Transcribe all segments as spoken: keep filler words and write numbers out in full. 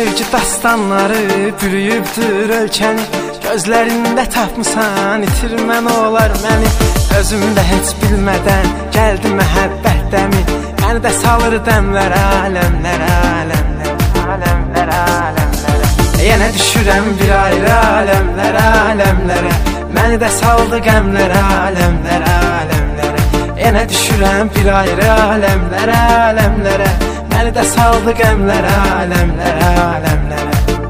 sevgi dastanları bürüyübdür ölkəni. Gözlərində tapmısan, itirmən olar məni. Özümdə heç bilmədən gəldi məhəbbət dəmi. Məni də salır dəmlərə, aləmlərə, aləmlərə, aləmlərə, aləmlərə. Yenə düşürəm bir ayrı aləmlərə, aləmlərə. Məni də saldı qəmlərə, aləmlərə, aləmlərə. Yenə düşürəm bir ayrı aləmlərə, aləmlərə. Məni də saldı qəmlərə, aləmlərə, aləmlərə.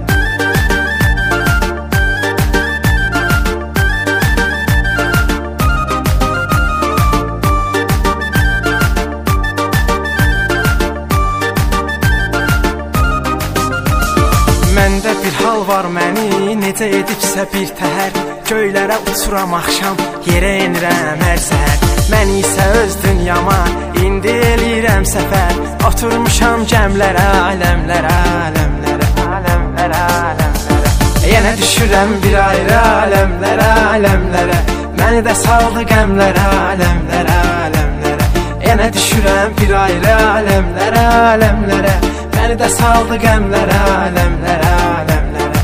Məndə bir hal var məni, necə edibsə bir təhər. Göylərə uçuram axşam, yerə enirəm hər səhər. Mən isə öz dünyama, indi eləyirəm səfər. Oturmuşam gəmlərə, aləmlərə, aləmlərə, aləmlərə, aləmlərə. Yenə düşürəm bir ayrı aləmlərə, aləmlərə. Məni də saldı qəmlərə, aləmlərə, aləmlərə. Yenə düşürəm bir ayrı aləmlərə, aləmlərə. Məni də saldı qəmlərə, aləmlərə, aləmlərə.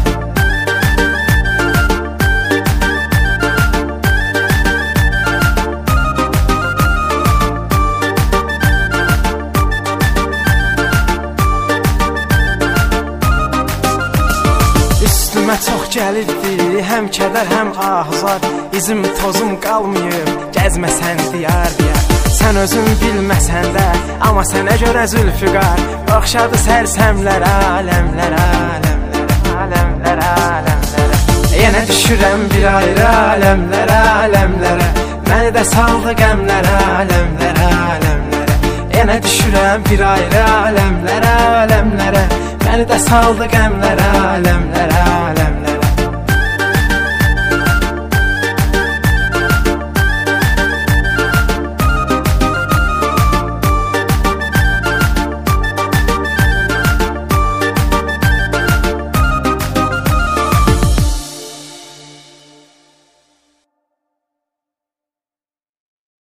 Üstümə çox gəlirdi, həm kədər, həm ahuzar. İzim, tozum qalmayıb, gəzməsən diyar diyar. Sən özün bilməsən də, amma sənə görə zülfüqar. Oxşadı sərsəmlərə, aləmlərə, aləmlərə, aləmlərə, aləmlərə. Yenə düşürəm bir ayrı aləmlərə, aləmlərə. Məni də saldı qəmlərə, aləmlərə, aləmlərə. Yenə düşürəm bir ayrı aləmlərə, aləmlərə. Məni də saldı qəmlərə, aləmlərə, aləmlərə.